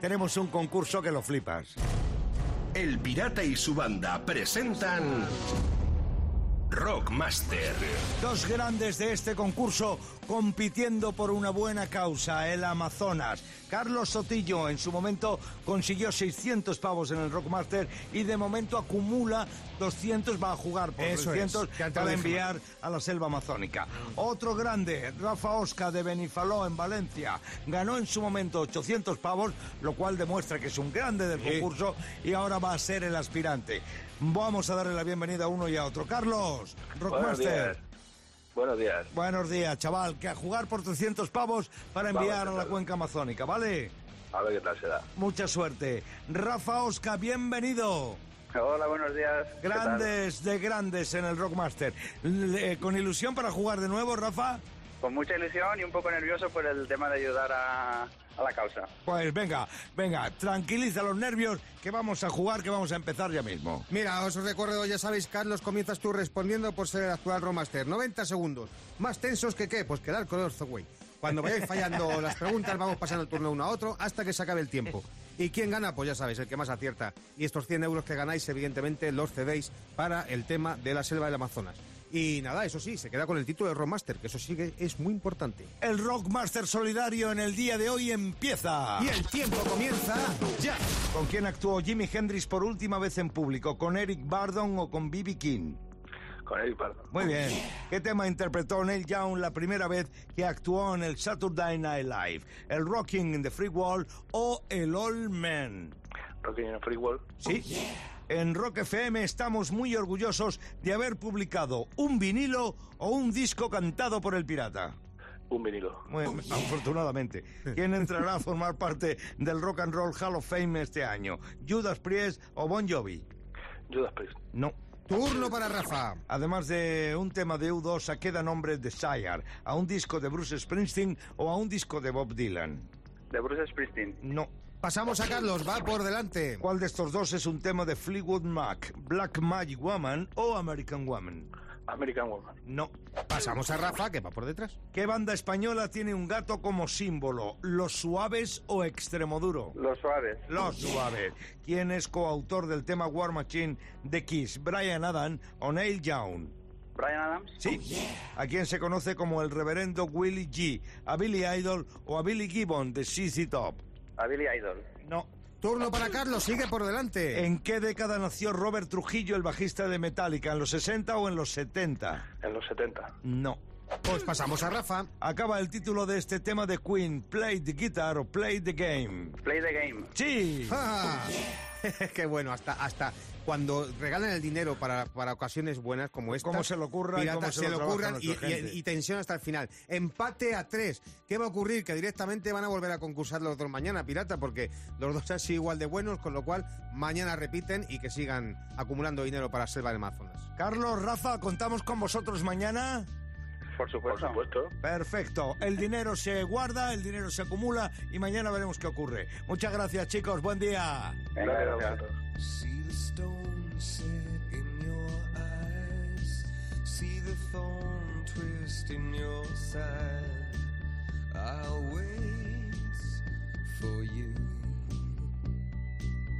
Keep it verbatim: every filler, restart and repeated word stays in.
tenemos un concurso que lo flipas. El Pirata y su banda presentan Rockmaster. Dos grandes de este concurso compitiendo por una buena causa, el Amazonas. Carlos Sotillo en su momento consiguió seiscientos pavos en el Rockmaster y de momento acumula doscientos, va a jugar por Eso trescientos es, para enviar a la selva amazónica. Otro grande, Rafa Osca de Benifaló en Valencia, ganó en su momento ochocientos pavos, lo cual demuestra que es un grande del concurso y ahora va a ser el aspirante. Vamos a darle la bienvenida a uno y a otro. Carlos, Rockmaster. Buenos días. Buenos días, chaval, que a jugar por trescientos pavos para enviar a la cuenca amazónica, ¿vale? A ver qué tal se da. Mucha suerte. Rafa Osca, bienvenido. Hola, buenos días. Grandes de grandes en el Rockmaster. Le- ¿Con ilusión para jugar de nuevo, Rafa? Con mucha ilusión y un poco nervioso por el tema de ayudar a, a la causa. Pues venga, venga, tranquiliza los nervios, que vamos a jugar, que vamos a empezar ya mismo. Mira, os recuerdo, ya sabéis, Carlos, comienzas tú respondiendo por ser el actual Rockmaster. noventa segundos. ¿Más tensos que qué? Pues quedar con el güey. Cuando vayáis fallando las preguntas, vamos pasando el turno uno a otro hasta que se acabe el tiempo. ¿Y quién gana? Pues ya sabéis, el que más acierta. Y estos cien euros que ganáis, evidentemente, los cedéis para el tema de la selva del Amazonas. Y nada, eso sí, se queda con el título de Rockmaster, que eso sí que es muy importante. El Rockmaster solidario en el día de hoy empieza. Y el tiempo comienza ya. ¿Con quién actuó Jimi Hendrix por última vez en público? ¿Con Eric Burdon o con B B King? Con Eric Burdon. Muy bien. ¿Qué tema interpretó Neil Young la primera vez que actuó en el Saturday Night Live? ¿El Rocking in the Free World o el Old Man? Rocking in the Free World. Sí. En Rock F M estamos muy orgullosos de haber publicado un vinilo o un disco cantado por el Pirata. Un vinilo. Muy, afortunadamente. ¿Quién entrará a formar parte del Rock and Roll Hall of Fame este año? ¿Judas Priest o Bon Jovi? Judas Priest. No. Turno para Rafa. Además de un tema de U dos, ¿a qué da nombre Desire? ¿A un disco de Bruce Springsteen o a un disco de Bob Dylan? De Bruce Springsteen. No. Pasamos a Carlos, va por delante. ¿Cuál de estos dos es un tema de Fleetwood Mac? ¿Black Magic Woman o American Woman? American Woman. No. Pasamos a Rafa, que va por detrás. ¿Qué banda española tiene un gato como símbolo? ¿Los Suaves o Extremoduro? Los Suaves. Los Suaves. ¿Quién es coautor del tema War Machine de Kiss? ¿Brian Adams o Neil Young? Brian Adams. Sí. ¿A quién se conoce como el reverendo Willie G? ¿A Billy Idol o a Billy Gibbon de Z Z Top? A Billy Idol. No. Turno para Carlos, sigue por delante. ¿En qué década nació Robert Trujillo, el bajista de Metallica? ¿En los sesenta o en los setenta? En los setenta. No. Pues pasamos a Rafa. Acaba el título de este tema de Queen, Play the Guitar o Play the Game. Play the Game. Sí. Ah, qué bueno, hasta hasta cuando regalan el dinero para, para ocasiones buenas como esta. Cómo se le ocurra y Pirata, cómo se se lo le trabaja ocurran y, nuestra y- gente. y tensión hasta el final. Empate a tres. ¿Qué va a ocurrir? Que directamente van a volver a concursar los dos mañana, Pirata, porque los dos han sido igual de buenos, con lo cual mañana repiten y que sigan acumulando dinero para Selva del Amazonas. Carlos, Rafa, ¿contamos con vosotros mañana? Por supuesto. Por supuesto. Perfecto. El dinero se guarda, el dinero se acumula y mañana veremos qué ocurre. Muchas gracias, chicos. Buen día. Venga, gracias. See the stone set in your eyes. See the thorn twist in your side. I'll wait for you.